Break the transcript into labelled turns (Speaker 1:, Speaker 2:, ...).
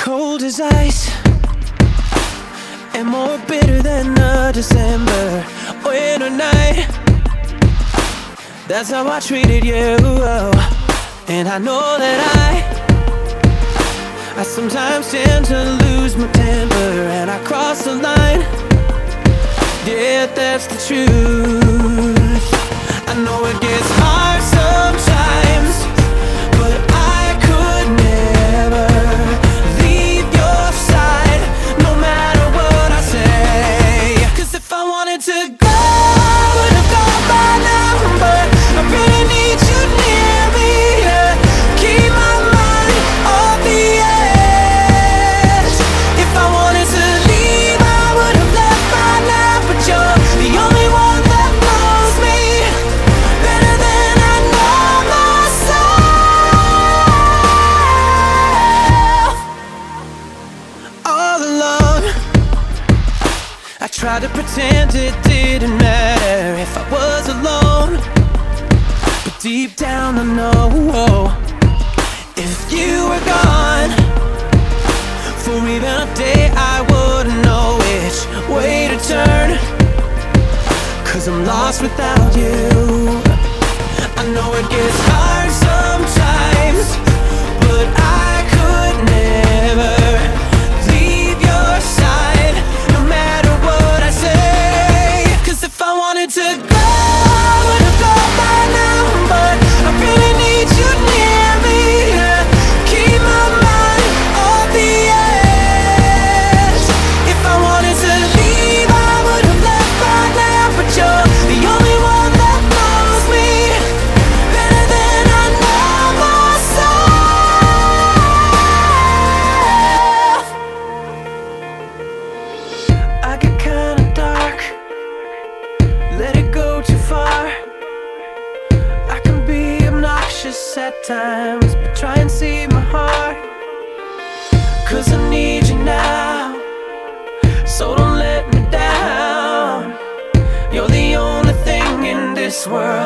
Speaker 1: Cold as ice and more bitter than a December winter night. That's how I treated you. And I know that I sometimes tend to lose my temper, and I cross the line. Yeah, that's the truth. I know it gets hard sometimes, but I could never leave your side, no matter what I say. 'Cause if I wanted to go, I would have gone by now, but I really need you near me to keep my mind off the edge. If I wanted to leave, I would have left by now, but you're the only one that knows me better than I know myself. All along, I tried to pretend it didn't matter if I was alone, but deep down I know if you were gone for even a day, I wouldn't know which way to turn. 'Cause I'm lost without you. I know it gets hard sometimes, but I could never leave your side, no matter what I say. 'Cause if I wanted to go, I would have gone by now, but I really need you near me to keep my mind off the edge. If I wanted to leave, I would have left by now, but you're the only one that knows me better than I know myself. I get kinda dark, let it go too far. I can be obnoxious at times, but try and see my heart. 'Cause I need you now, so don't let me down. You're the only thing in this world